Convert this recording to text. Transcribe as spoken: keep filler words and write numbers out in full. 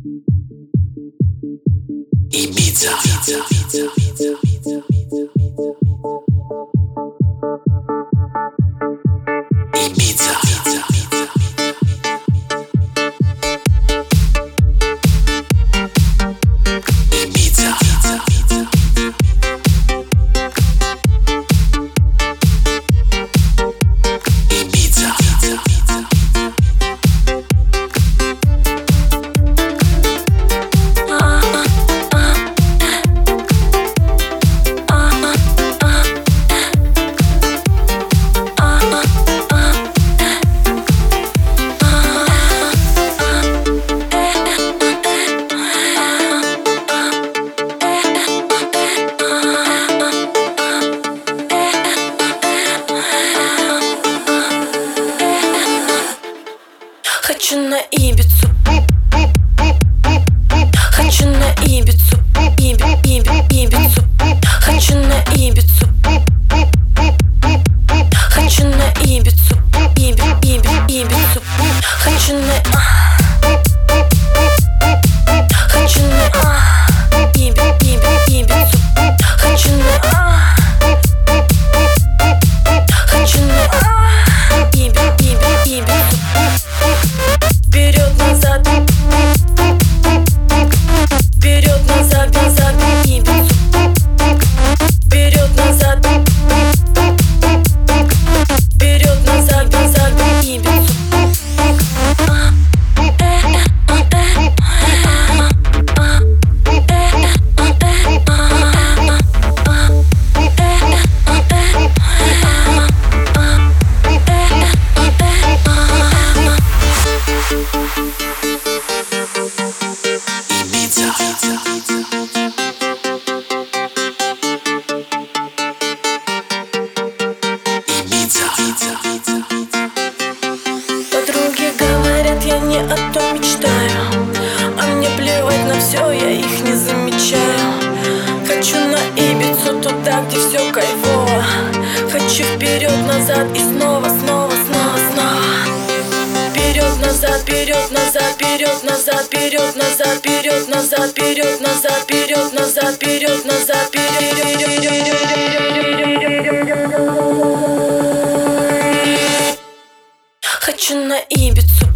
Ibiza. Ibiza. Хочу на Ибицу. Хочу на Ибицу. Иби, Иби, Ибицу. Хочу на Ибицу. Хочу на Ибицу. Иби, Иби, Ибицу. Хочу на Хочу на Иби, Иби, Ибицу. Хочу на Хочу на Иби, Иби, Ибицу. Вперед, назад, вперед, назад, назад, Ибицу. Вперед, назад, вперед, назад, назад, Ибицу. Подруги говорят, я не о том мечтаю, а мне плевать на все, я их не замечаю. Хочу на Ибицу, туда, где все кайфово. Хочу вперед-назад и снова, снова, снова, снова. Вперед-назад, вперед-назад, вперед-назад, вперед-назад, вперед-назад, вперед-назад, вперед-назад, вперед-назад, вперед. Хочу на Ибицу.